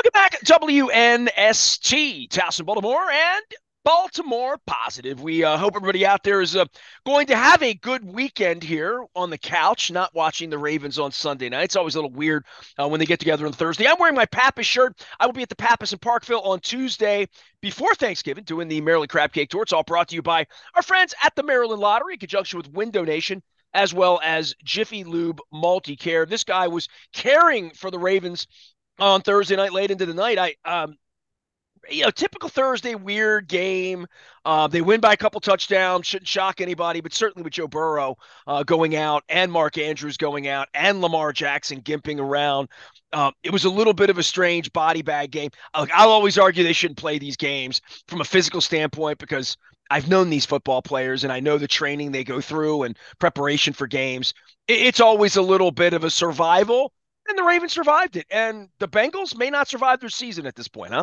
Welcome back, WNST, Towson, Baltimore, and Baltimore Positive. We hope everybody out there is going to have a good weekend here on the couch, not watching the Ravens on Sunday night. It's always a little weird when they get together on Thursday. I'm wearing my Pappas shirt. I will be at the Pappas in Parkville on Tuesday before Thanksgiving doing the Maryland Crab Cake Tour. It's all brought to you by our friends at the Maryland Lottery in conjunction with Window Nation, as well as Jiffy Lube Multi-Care. This guy was caring for the Ravens on Thursday night, late into the night. Typical Thursday weird game. They win by a couple touchdowns. Shouldn't shock anybody, but certainly with Joe Burrow going out and Mark Andrews going out and Lamar Jackson gimping around, it was a little bit of a strange body bag game. I'll always argue they shouldn't play these games from a physical standpoint because I've known these football players and I know the training they go through and preparation for games. It's always a little bit of a survival, and the Ravens survived it. And the Bengals may not survive their season at this point, huh?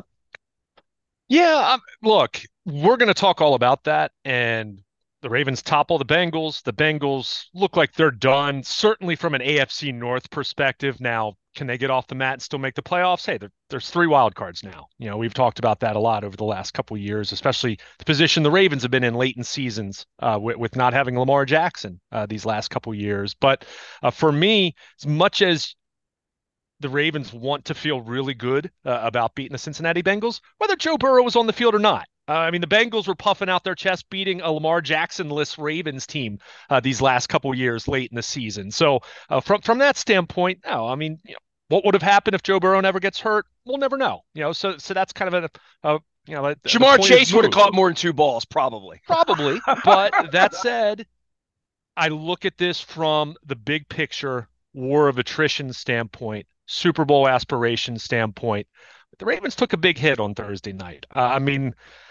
Yeah, look, we're going to talk all about that. And the Ravens topple the Bengals. The Bengals look like they're done, certainly from an AFC North perspective. Now, can they get off the mat and still make the playoffs? Hey, there's three wild cards now. We've talked about that a lot over the last couple of years, especially the position the Ravens have been in late in seasons with not having Lamar Jackson these last couple of years. But for me, as much as the Ravens want to feel really good about beating the Cincinnati Bengals, whether Joe Burrow was on the field or not. I mean, the Bengals were puffing out their chest, beating a Lamar Jackson-less Ravens team these last couple years late in the season. So from that standpoint, no, I mean, what would have happened if Joe Burrow never gets hurt? We'll never know. So that's kind of the Jamar point is Chase would have moved. caught more than two balls, probably. Probably, but that said, I look at this from the big picture war of attrition standpoint, Super Bowl aspiration standpoint. The Ravens took a big hit on Thursday night. I mean,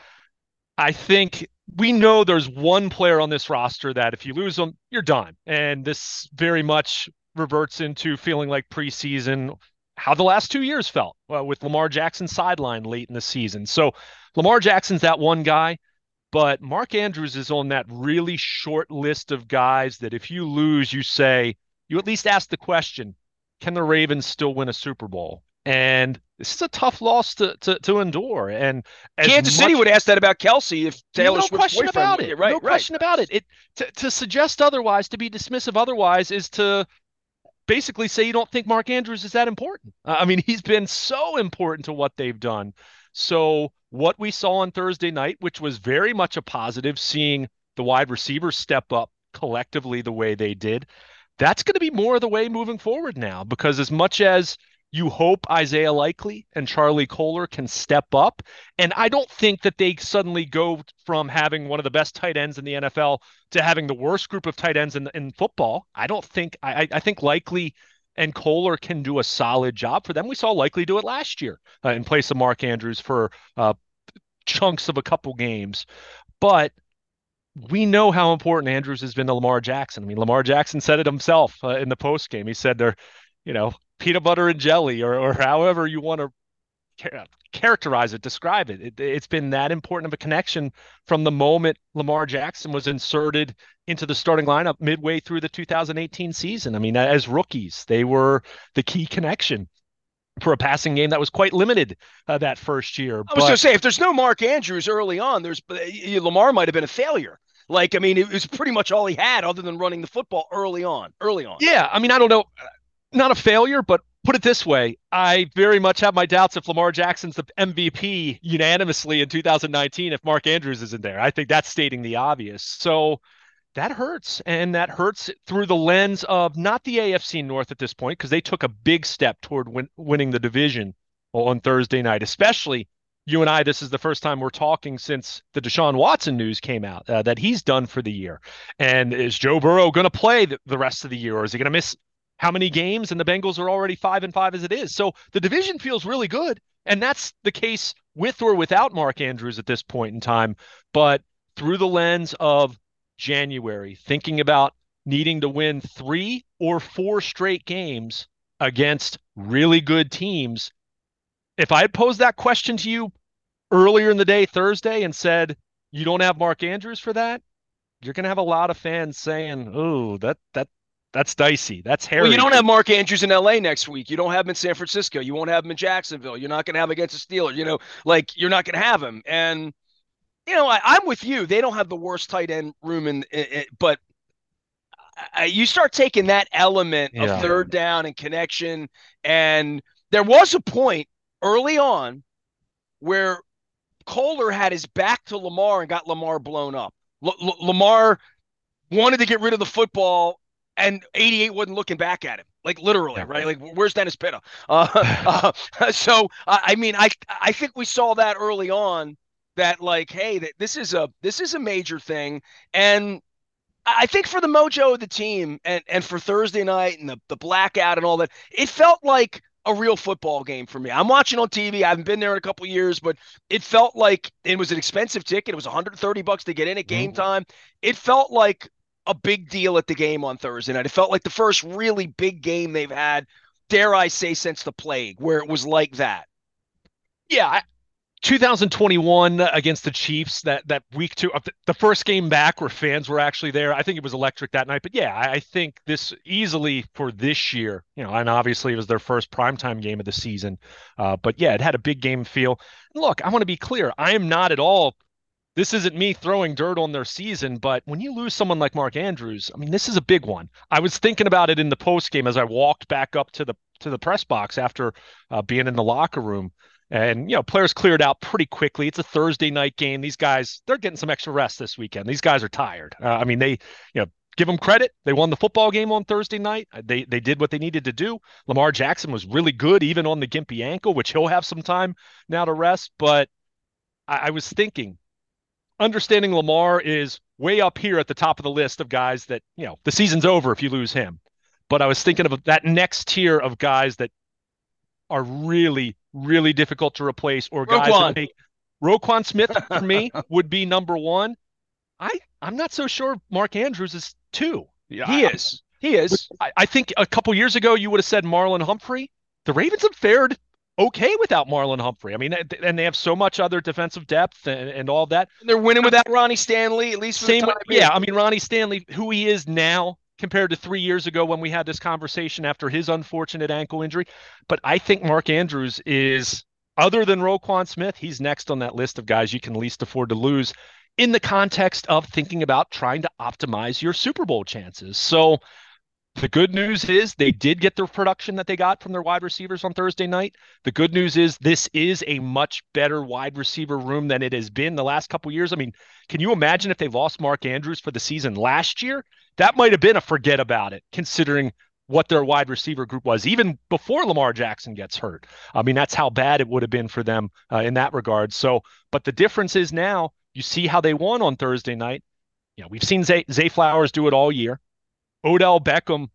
I think we know there's one player on this roster that if you lose them, you're done. And this very much reverts into feeling like preseason, how the last 2 years felt with Lamar Jackson sideline late in the season. So Lamar Jackson's that one guy. But Mark Andrews is on that really short list of guys that if you lose, you say, you at least ask the question, can the Ravens still win a Super Bowl? And this is a tough loss to endure. And as Kansas City much, would ask that about Kelsey if Taylor no Swift's question boyfriend. about it, Right, no right. question about it. To suggest otherwise, to be dismissive otherwise, is to basically say you don't think Mark Andrews is that important. I mean, he's been so important to what they've done. So what we saw on Thursday night, which was very much a positive, seeing the wide receivers step up collectively the way they did, that's going to be more of the way moving forward now. Because as much as you hope Isaiah Likely and Charlie Kohler can step up, and I don't think that they suddenly go from having one of the best tight ends in the NFL to having the worst group of tight ends in football. I don't think I think Likely and Kohler can do a solid job for them. We saw Likely do it last year in place of Mark Andrews for chunks of a couple games, but we know how important Andrews has been to Lamar Jackson. I mean, Lamar Jackson said it himself in the post game. He said they're, peanut butter and jelly, or however you want to characterize it, describe it. It's been that important of a connection from the moment Lamar Jackson was inserted into the starting lineup midway through the 2018 season. I mean, as rookies, they were the key connection for a passing game that was quite limited that first year. I was going But to say, if there's no Mark Andrews early on, Lamar might have been a failure. Like, I mean, it was pretty much all he had other than running the football early on. Early on. yeah, I mean, I don't know, not a failure, but put it this way, I very much have my doubts if Lamar Jackson's the MVP unanimously in 2019 if Mark Andrews isn't there. I think that's stating the obvious. So that hurts. And that hurts through the lens of not the AFC North at this point, because they took a big step toward winning the division on Thursday night, especially you and I. This is the first time we're talking since the Deshaun Watson news came out that he's done for the year. And is Joe Burrow going to play the rest of the year, or is he going to miss how many games? And the Bengals are already 5-5 as it is. So the division feels really good. And that's the case with or without Mark Andrews at this point in time. But through the lens of January, thinking about needing to win 3 or 4 straight games against really good teams. If I had posed that question to you earlier in the day, Thursday, and said, you don't have Mark Andrews for that, you're going to have a lot of fans saying, oh, That's dicey. That's Well, you hairy. don't have Mark Andrews in LA next week. You don't have him in San Francisco. You won't have him in Jacksonville. You're not going to have him against the Steelers. Like you're not going to have him. And I'm with you. They don't have the worst tight end room but you start taking that element of Yeah. third down and connection, and there was a point early on where Kohler had his back to Lamar and got Lamar blown up. Lamar wanted to get rid of the football, and 88 wasn't looking back at him, like literally, Yeah. right? Like, where's Dennis Pitta? So I mean, I think we saw that early on that like, hey, this is a major thing, and I think for the mojo of the team and for Thursday night and the blackout and all that, it felt like a real football game for me. I'm watching on TV. I haven't been there in a couple years, but it felt like it was an expensive ticket. It was $130 to get in at game time. It felt like a big deal at the game on Thursday night. It felt like the first really big game they've had, dare I say, since the plague, where it was like that. Yeah, 2021 against the Chiefs, that week two, the first game back where fans were actually there. I think it was electric that night. But yeah, I think this easily for this year, and obviously it was their first primetime game of the season. But yeah, it had a big game feel. Look, I want to be clear. I am not at all. This isn't me throwing dirt on their season, but when you lose someone like Mark Andrews, I mean, this is a big one. I was thinking about it in the post game as I walked back up to the press box after being in the locker room. And, players cleared out pretty quickly. It's a Thursday night game. These guys, they're getting some extra rest this weekend. These guys are tired. I mean, give them credit. They won the football game on Thursday night. They did what they needed to do. Lamar Jackson was really good, even on the gimpy ankle, which he'll have some time now to rest. But I was thinking, understanding Lamar is way up here at the top of the list of guys that, the season's over if you lose him. But I was thinking of that next tier of guys that are really, really difficult to replace, or guys that make Roquan Smith for me would be number one. I'm not so sure Mark Andrews is two. Yeah, he is. He is. I think a couple years ago you would have said Marlon Humphrey. The Ravens have fared okay without Marlon Humphrey. I mean, and they have so much other defensive depth and all that. And they're winning without Ronnie Stanley, at least for the time being. Yeah, I mean, Ronnie Stanley, who he is now compared to 3 years ago when we had this conversation after his unfortunate ankle injury. But I think Mark Andrews is, other than Roquan Smith, he's next on that list of guys you can least afford to lose in the context of thinking about trying to optimize your Super Bowl chances. So the good news is they did get the production that they got from their wide receivers on Thursday night. The good news is this is a much better wide receiver room than it has been the last couple of years. I mean, can you imagine if they lost Mark Andrews for the season last year? That might have been a forget about it, considering what their wide receiver group was, even before Lamar Jackson gets hurt. I mean, that's how bad it would have been for them in that regard. So, but the difference is now you see how they won on Thursday night. We've seen Zay Flowers do it all year. Odell Beckham,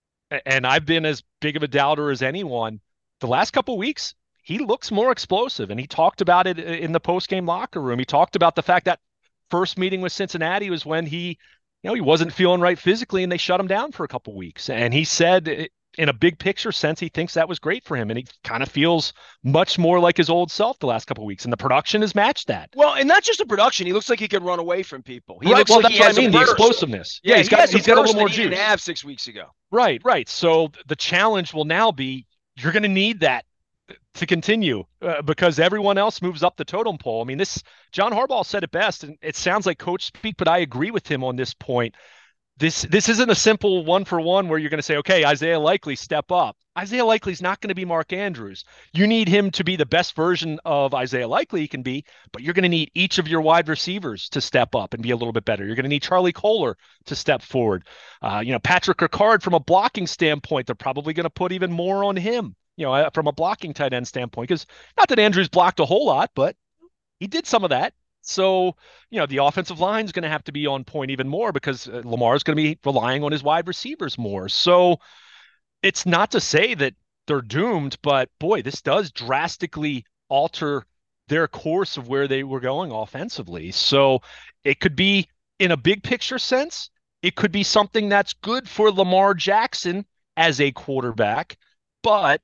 and I've been as big of a doubter as anyone, the last couple of weeks, he looks more explosive. And he talked about it in the post-game locker room. He talked about the fact that first meeting with Cincinnati was when he wasn't feeling right physically and they shut him down for a couple of weeks. And he said in a big picture sense, he thinks that was great for him. And he kind of feels much more like his old self the last couple of weeks. And the production has matched that. Well, and not just the production. He looks like he can run away from people. He right. looks Well, like that's what I mean. The explosiveness. Yeah, he's got a little more juice. He didn't have 6 weeks ago. Right. So the challenge will now be, you're going to need that to continue because everyone else moves up the totem pole. I mean, John Harbaugh said it best, and it sounds like coach speak, but I agree with him on this point. This isn't a simple 1-for-1 where you're going to say, okay, Isaiah Likely, step up. Isaiah Likely's not going to be Mark Andrews. You need him to be the best version of Isaiah Likely he can be, but you're going to need each of your wide receivers to step up and be a little bit better. You're going to need Charlie Kohler to step forward. Patrick Ricard, from a blocking standpoint, they're probably going to put even more on him, from a blocking tight end standpoint, because not that Andrews blocked a whole lot, but he did some of that. So, the offensive line is going to have to be on point even more because Lamar is going to be relying on his wide receivers more. So it's not to say that they're doomed, but boy, this does drastically alter their course of where they were going offensively. So it could be, in a big picture sense, it could be something that's good for Lamar Jackson as a quarterback, but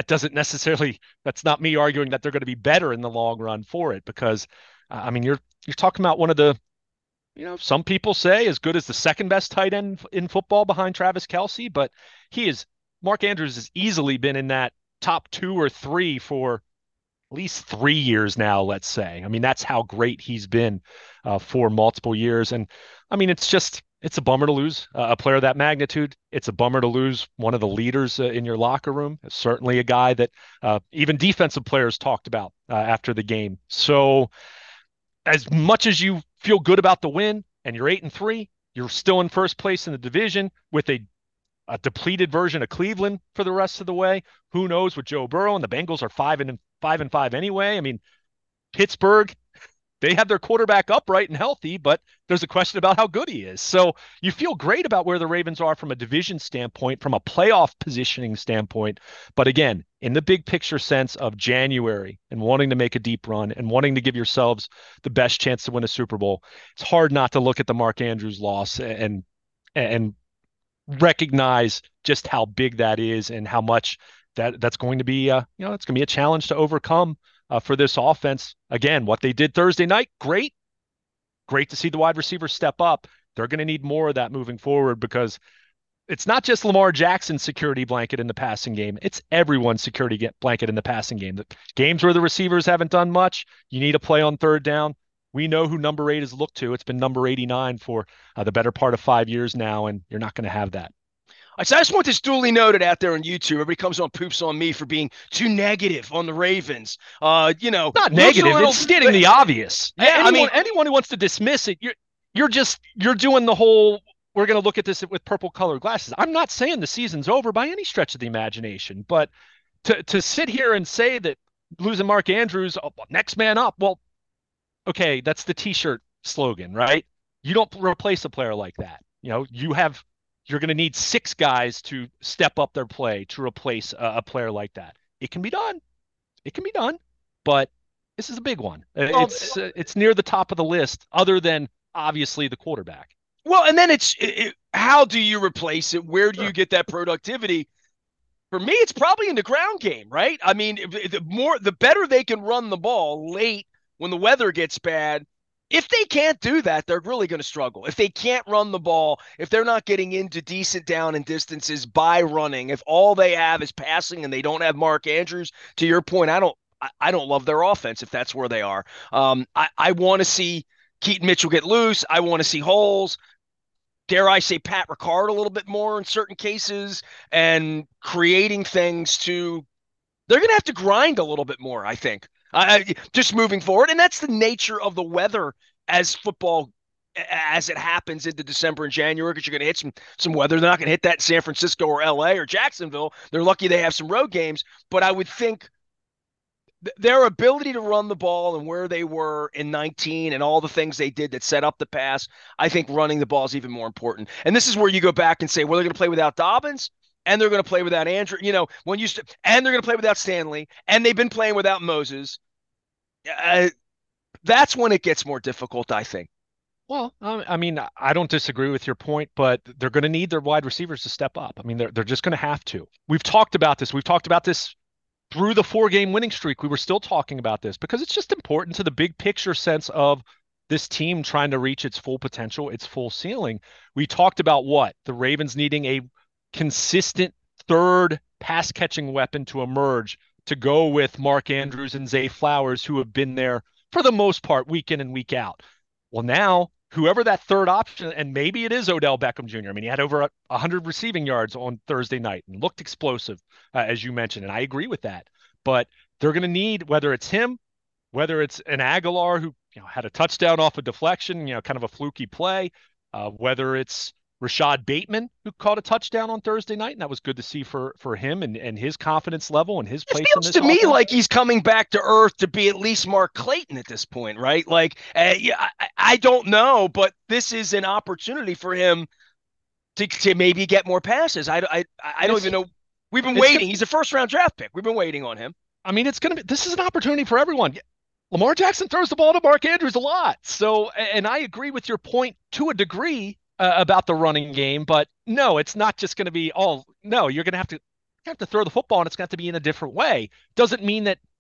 that's not me arguing that they're going to be better in the long run for it, because you're talking about one of the some people say as good as the second best tight end in football behind Travis Kelce, but Mark Andrews has easily been in that top 2 or 3 for at least 3 years now, let's say. I mean, that's how great he's been for multiple years. And I mean, it's a bummer to lose a player of that magnitude. It's a bummer to lose one of the leaders in your locker room. Certainly a guy that even defensive players talked about after the game. So as much as you feel good about the win and you're 8-3, you're still in first place in the division with a depleted version of Cleveland for the rest of the way. Who knows with Joe Burrow, and the Bengals are 5-5 anyway. I mean, Pittsburgh, they have their quarterback upright and healthy, but there's a question about how good he is. So you feel great about where the Ravens are from a division standpoint, from a playoff positioning standpoint. But again, in the big picture sense of January and wanting to make a deep run and wanting to give yourselves the best chance to win a Super Bowl, it's hard not to look at the Mark Andrews loss and recognize just how big that is and how much that's going to be it's going to be a challenge to overcome for this offense. Again, what they did Thursday night, great to see the wide receivers step up. They're going to need more of that moving forward, because it's not just Lamar Jackson's security blanket in the passing game. It's everyone's security blanket in the passing game. The games where the receivers haven't done much, you need a play on third down. We know who number 8 is looked to. It's been number 89 for the better part of 5 years now, and you're not going to have that. So I just want this duly noted out there on YouTube. Everybody comes on, poops on me for being too negative on the Ravens. Not negative. It's stating the obvious. Yeah, anyone who wants to dismiss it, you're doing the whole, we're going to look at this with purple colored glasses. I'm not saying the season's over by any stretch of the imagination, but to sit here and say that losing Mark Andrews, next man up, well, okay, that's the T-shirt slogan, right? You don't replace a player like that. You're going to need 6 guys to step up their play to replace a player like that. It can be done. But this is a big one. It's near the top of the list, other than obviously the quarterback. Well, and then how do you replace it? Where do you get that productivity? For me, it's probably in the ground game, right? I mean, the better they can run the ball late when the weather gets bad. If they can't do that, they're really going to struggle. If they can't run the ball, if they're not getting into decent down and distances by running, if all they have is passing and they don't have Mark Andrews, to your point, I don't love their offense if that's where they are. I want to see Keaton Mitchell get loose. I want to see holes. Dare I say Pat Ricard a little bit more in certain cases, and creating things they're going to have to grind a little bit more, I think. Just moving forward. And that's the nature of the weather as it happens into December and January, because you're going to hit some weather. They're not going to hit that in San Francisco or LA or Jacksonville. They're lucky they have some road games. But I would think their ability to run the ball and where they were in 19 and all the things they did that set up the pass, I think running the ball is even more important. And this is where you go back and say, well, they're going to play without Dobbins, and they're going to play without Andrew, and they're going to play without Stanley, and they've been playing without Moses. That's when it gets more difficult, I think. Well, I mean, I don't disagree with your point, but they're going to need their wide receivers to step up. I mean, they're just going to have to. We've talked about this. Through the 4-game winning streak. We were still talking about this because it's just important to the big picture sense of this team trying to reach its full potential, its full ceiling. We talked about the Ravens needing a consistent third pass catching weapon to emerge, to go with Mark Andrews and Zay Flowers, who have been there for the most part week in and week out. Well, now whoever that third option, and maybe it is Odell Beckham Jr. I mean, he had over 100 receiving yards on Thursday night and looked explosive, as you mentioned, and I agree with that. But they're going to need, whether it's him, whether it's an Aguilar who had a touchdown off a deflection, kind of a fluky play, whether it's Rashad Bateman, who caught a touchdown on Thursday night, and that was good to see for him and his confidence level and his place in this. It feels to me like he's coming back to earth to be at least Mark Clayton at this point, right? Like, I don't know, but this is an opportunity for him to maybe get more passes. I don't even know. We've been waiting. He's a first-round draft pick. We've been waiting on him. I mean, this is an opportunity for everyone. Lamar Jackson throws the ball to Mark Andrews a lot. So, and I agree with your point to a degree about the running game, but no, it's not just going to be no, you're going to have to throw the football, and it's got to be in a different way. Doesn't mean that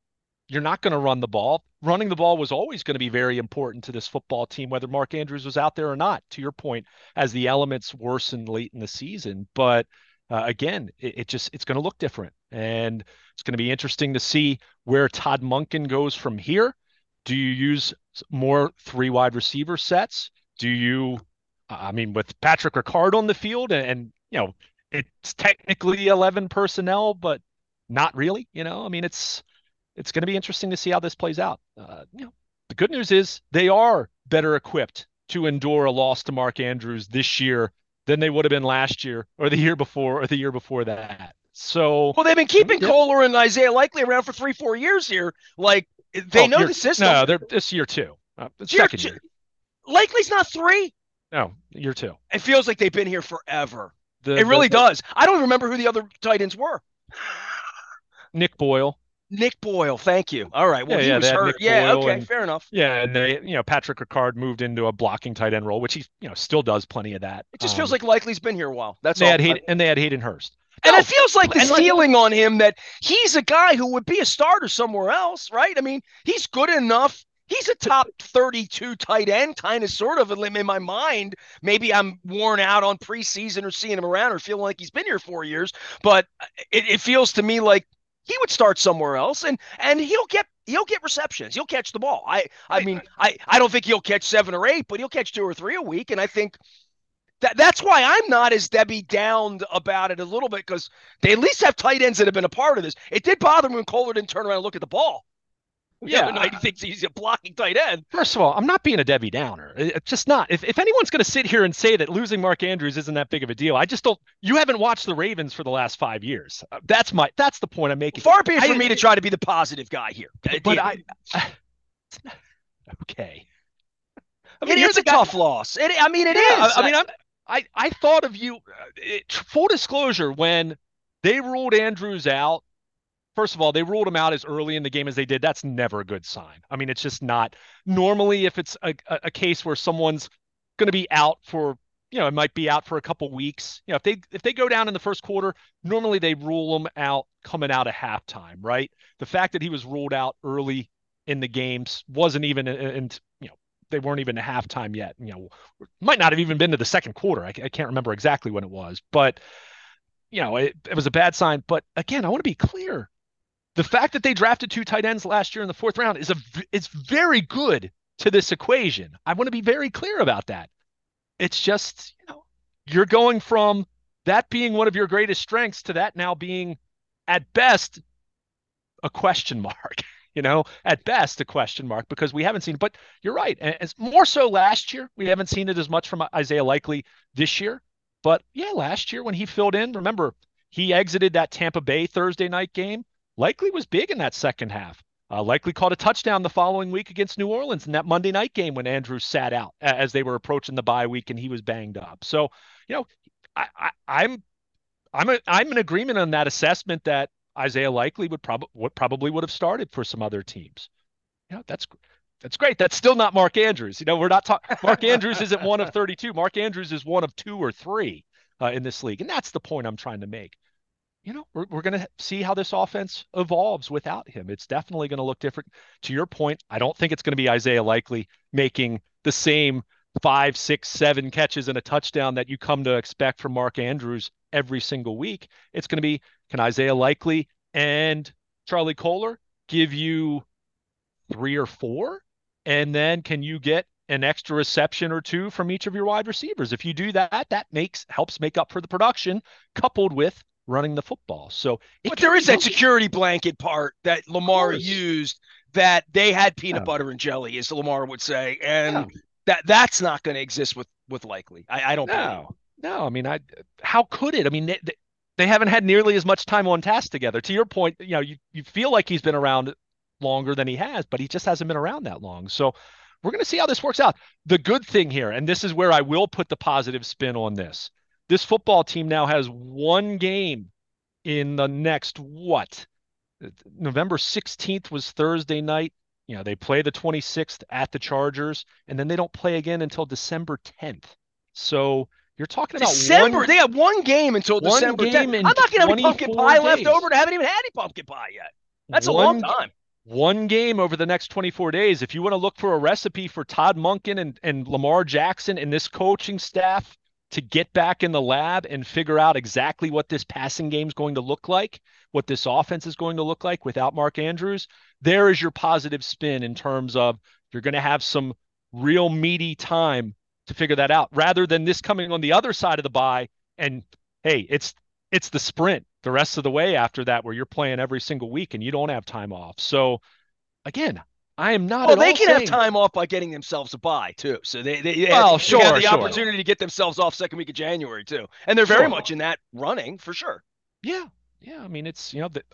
you're not going to run the ball. Running the ball was always going to be very important to this football team, whether Mark Andrews was out there or not, to your point, as the elements worsened late in the season. But again, it's going to look different. And it's going to be interesting to see where Todd Monken goes from here. Do you use more three wide receiver sets? Do you, I mean, with Patrick Ricard on the field and it's technically 11 personnel, but not really, I mean, it's going to be interesting to see how this plays out. The good news is they are better equipped to endure a loss to Mark Andrews this year than they would have been last year or the year before or the year before that. So, well, they've been keeping Kohler and Isaiah Likely around for 3-4 years here. Like they know the system. No, they're this year two. Second year. Likely's not 3. No, year 2. It feels like they've been here forever. It really does. I don't remember who the other tight ends were. Nick Boyle. Nick Boyle, thank you. All right. Well, he was hurt. Yeah, okay, fair enough. Yeah, and they, Patrick Ricard moved into a blocking tight end role, which he, still does plenty of that. It just feels like Likely's been here a while. That's all. And they had Hayden Hurst. And it feels like the feeling on him that he's a guy who would be a starter somewhere else, right? I mean, he's good enough. He's a top 32 tight end, kind of, sort of, in my mind. Maybe I'm worn out on preseason or seeing him around or feeling like he's been here 4 years, but it feels to me like he would start somewhere else, and he'll get receptions. He'll catch the ball. I mean, I don't think he'll catch 7 or 8, but he'll catch 2 or 3 a week, and I think that's why I'm not as Debbie downed about it a little bit, because they at least have tight ends that have been a part of this. It did bother me when Kohler didn't turn around and look at the ball. Yeah, he thinks he's a blocking tight end. First of all, I'm not being a Debbie Downer. It's just not. If anyone's going to sit here and say that losing Mark Andrews isn't that big of a deal, I just don't. You haven't watched the Ravens for the last 5 years. That's the point I'm making. Far be it for me to try to be the positive guy here. But okay. I mean, it's a tough loss. It is. I thought of you. Full disclosure, when they ruled Andrews out. First of all, they ruled him out as early in the game as they did. That's never a good sign. I mean, it's just not. Normally, if it's a case where someone's going to be out for, it might be out for a couple weeks. If they go down in the first quarter, normally they rule them out coming out of halftime, right? The fact that he was ruled out early in the games wasn't even, and they weren't even to halftime yet. Might not have even been to the second quarter. I can't remember exactly when it was, but it was a bad sign. But again, I want to be clear. The fact that they drafted 2 tight ends last year in the 4th round is very good to this equation. I want to be very clear about that. It's just, you're going from that being one of your greatest strengths to that now being, at best, a question mark. At best a question mark, because we haven't seen it. But you're right. As more so last year, we haven't seen it as much from Isaiah Likely this year. But yeah, last year when he filled in, remember, he exited that Tampa Bay Thursday night game. Likely was big in that second half. Likely caught a touchdown the following week against New Orleans in that Monday night game when Andrews sat out as they were approaching the bye week and he was banged up. So, I'm in agreement on that assessment that Isaiah Likely would probably have started for some other teams. That's great. That's still not Mark Andrews. We're not talking. Mark Andrews isn't one of 32. Mark Andrews is one of 2 or 3 in this league, and that's the point I'm trying to make. We're going to see how this offense evolves without him. It's definitely going to look different. To your point, I don't think it's going to be Isaiah Likely making the same 5, 6, 7 catches and a touchdown that you come to expect from Mark Andrews every single week. It's going to be, can Isaiah Likely and Charlie Kohler give you 3 or 4? And then can you get an extra reception or 2 from each of your wide receivers? If you do that, that helps make up for the production coupled with running the football. So, but there is that security blanket part that Lamar used, that they had peanut butter and jelly, as Lamar would say, and that's not going to exist with Likely. I don't know. No, I mean, how could it? I mean, they haven't had nearly as much time on task together. To your point, you feel like he's been around longer than he has, but he just hasn't been around that long. So we're going to see how this works out. The good thing here, and this is where I will put the positive spin on this. This football team now has 1 game in the next, November 16th was Thursday night. They play the 26th at the Chargers, and then they don't play again until December 10th. So you're talking about December. They have 1 game until December 10th. I'm not going to have any pumpkin pie left over. I haven't even had any pumpkin pie yet. That's a long time. one game over the next 24 days. If you want to look for a recipe for Todd Monken and Lamar Jackson and this coaching staff to get back in the lab and figure out exactly what this passing game is going to look like, what this offense is going to look like without Mark Andrews, there is your positive spin in terms of you're going to have some real meaty time to figure that out rather than this coming on the other side of the bye and hey, it's the sprint the rest of the way after that where you're playing every single week and you don't have time off. So again, I am not Well, at they all can have saying, time off by getting themselves a bye too. So well, they have sure, the sure. opportunity to get themselves off second week of January too, and they're very Sure. much in that running for sure. Yeah. Yeah. I mean, it's,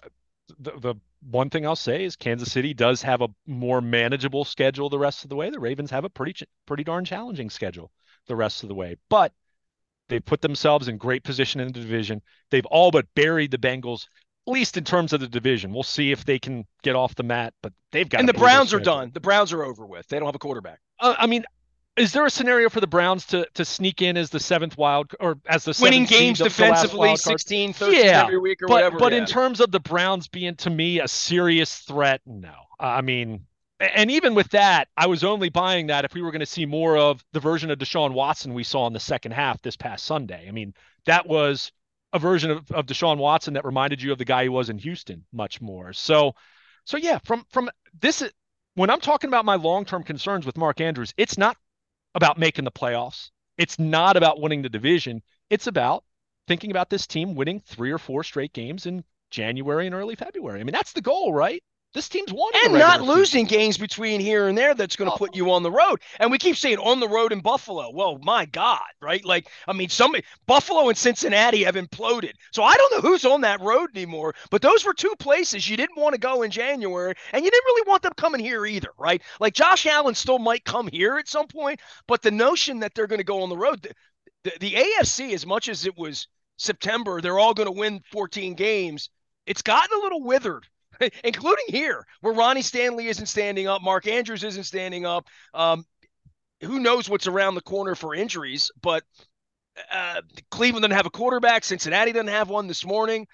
the one thing I'll say is Kansas City does have a more manageable schedule the rest of the way. The Ravens have a pretty darn challenging schedule the rest of the way. But they've put themselves in great position in the division. They've all but buried the Bengals, at least in terms of the division. We'll see if they can get off the mat, but they've got And a the brutal Browns are schedule. done. The Browns are over with. They don't have a quarterback. I mean, is there a scenario for the Browns to sneak in as the seventh wild or as the Winning seventh seed, games the last defensively, wild card? 16-13 Yeah, every week or but whatever. but in Yeah. terms of the Browns being to me a serious threat, no. I mean, and even with that, I was only buying that if we were going to see more of the version of Deshaun Watson we saw in the second half this past Sunday. I mean, that was a version of Deshaun Watson that reminded you of the guy he was in Houston much more. So yeah, from this when I'm talking about my long-term concerns with Mark Andrews, it's not about making the playoffs. It's not about winning the division. It's about thinking about this team winning 3 or 4 straight games in January and early February. I mean, that's the goal, right? This team's won in the And not regular losing season. games between here and there that's going to put Oh, you on the road. And we keep saying on the road in Buffalo. Well, my God, right? Like, I mean, Buffalo and Cincinnati have imploded. So I don't know who's on that road anymore, but those were two places you didn't want to go in January, and you didn't really want them coming here either, right? Like Josh Allen still might come here at some point, but the notion that they're going to go on the road, the AFC, as much as it was September, they're all going to win 14 games. It's gotten a little withered, including here, where Ronnie Stanley isn't standing up, Mark Andrews isn't standing up. Who knows what's around the corner for injuries? But Cleveland doesn't have a quarterback. Cincinnati doesn't have one this morning.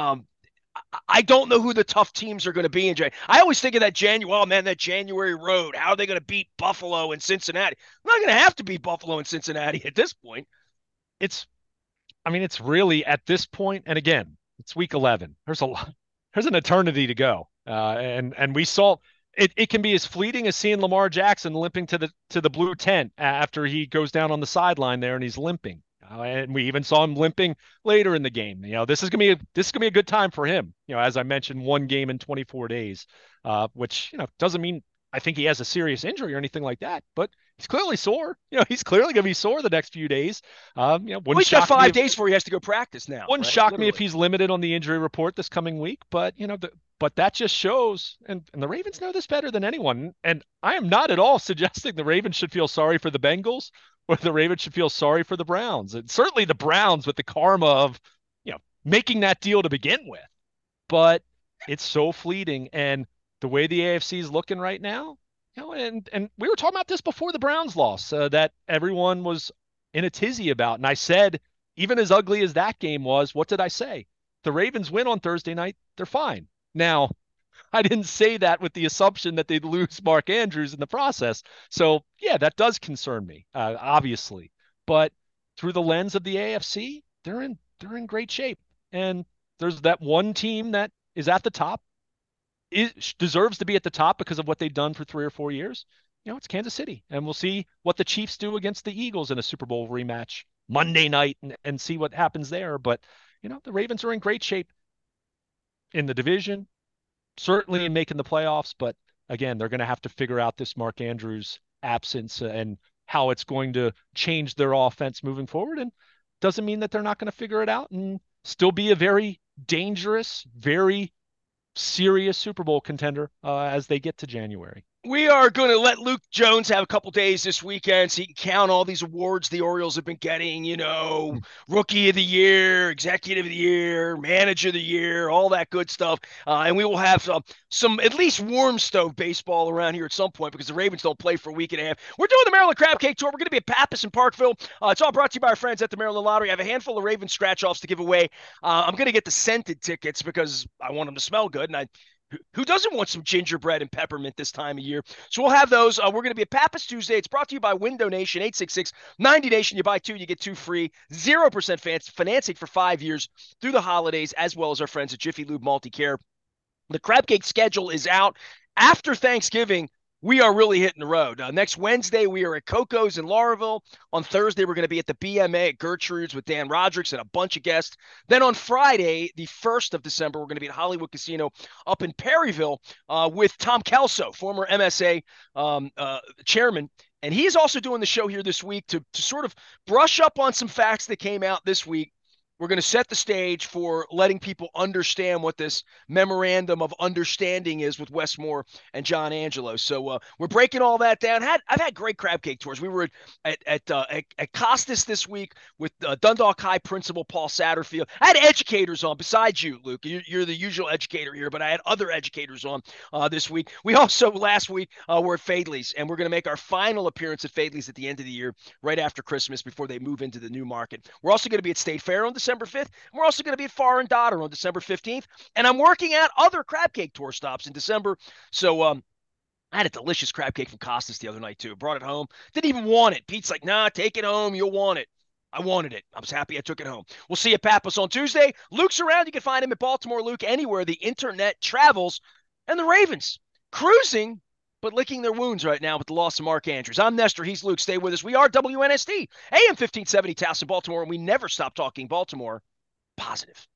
I don't know who the tough teams are going to be in January. I always think of that January. Oh man, that January road. How are they going to beat Buffalo and Cincinnati? I'm not going to have to beat Buffalo and Cincinnati at this point. it's I mean, it's really at this point, and again, it's week 11. There's an eternity to go. And we saw it can be as fleeting as seeing Lamar Jackson limping to the blue tent after he goes down on the sideline there and he's limping. And we even saw him limping later in the game. This is gonna be a good time for him. As I mentioned, one game in 24 days, which doesn't mean I think he has a serious injury or anything like that, but he's clearly sore. He's clearly gonna be sore the next few days. Well, Wouldn't he's got shock me 5 if days before he has to go practice now, wouldn't right? shock me if Literally. he's limited on the injury report this coming week, but but that just shows, and the Ravens know this better than anyone. And I am not at all suggesting the Ravens should feel sorry for the Bengals or the Ravens should feel sorry for the Browns. And certainly the Browns with the karma of, making that deal to begin with. But it's so fleeting, and the way the AFC is looking right now, and we were talking about this before the Browns loss, that everyone was in a tizzy about. And I said, even as ugly as that game was, what did I say? The Ravens win on Thursday night, they're fine. Now, I didn't say that with the assumption that they'd lose Mark Andrews in the process. So, yeah, that does concern me, obviously. But through the lens of the AFC, they're in great shape. And there's that one team that is at the top, deserves to be at the top because of what they've done for 3 or 4 years. It's Kansas City, and we'll see what the Chiefs do against the Eagles in a Super Bowl rematch Monday night and see what happens there. But the Ravens are in great shape in the division, certainly in making the playoffs. But again, they're going to have to figure out this Mark Andrews absence and how it's going to change their offense moving forward. And doesn't mean that they're not going to figure it out and still be a very dangerous, very serious Super Bowl contender as they get to January. We are going to let Luke Jones have a couple days this weekend so he can count all these awards the Orioles have been getting, Rookie of the Year, Executive of the Year, Manager of the Year, all that good stuff. And we will have some at least warm stove baseball around here at some point because the Ravens don't play for a week and a half. We're doing the Maryland Crab Cake Tour. We're going to be at Pappas and Parkville. It's all brought to you by our friends at the Maryland Lottery. I have a handful of Ravens scratch-offs to give away. I'm going to get the scented tickets because I want them to smell good, and I Who doesn't want some gingerbread and peppermint this time of year? So we'll have those. We're going to be at Pappas Tuesday. It's brought to you by Window Nation, 866-90 Nation. You buy two, you get two free. 0% financing for 5 years through the holidays, as well as our friends at Jiffy Lube Multi-Care. The crab cake schedule is out. After Thanksgiving, we are really hitting the road. Next Wednesday, we are at Coco's in Lauraville. On Thursday, we're going to be at the BMA at Gertrude's with Dan Rodricks and a bunch of guests. Then on Friday, the 1st of December, we're going to be at Hollywood Casino up in Perryville with Tom Kelso, former MSA chairman. And he's also doing the show here this week to sort of brush up on some facts that came out this week. We're going to set the stage for letting people understand what this memorandum of understanding is with Wes Moore and John Angelo. So we're breaking all that down. I've had great crab cake tours. We were at Costas this week with Dundalk High principal Paul Satterfield. I had educators on besides you, Luke. You're the usual educator here, but I had other educators on this week. We also last week were at Fadley's, and we're going to make our final appearance at Fadley's at the end of the year, right after Christmas, before they move into the new market. We're also going to be at State Fair on December 5th. And we're also going to be at Far and Dotter on December 15th. And I'm working at other crab cake tour stops in December. So I had a delicious crab cake from Costas the other night, too. Brought it home. Didn't even want it. Pete's like, nah, take it home. You'll want it. I wanted it. I was happy I took it home. We'll see you at Pappas on Tuesday. Luke's around. You can find him at Baltimore Luke anywhere the internet travels. And the Ravens cruising, but licking their wounds right now with the loss of Mark Andrews. I'm Nestor. He's Luke. Stay with us. We are WNST, AM 1570, Towson, Baltimore, and we never stop talking Baltimore positive.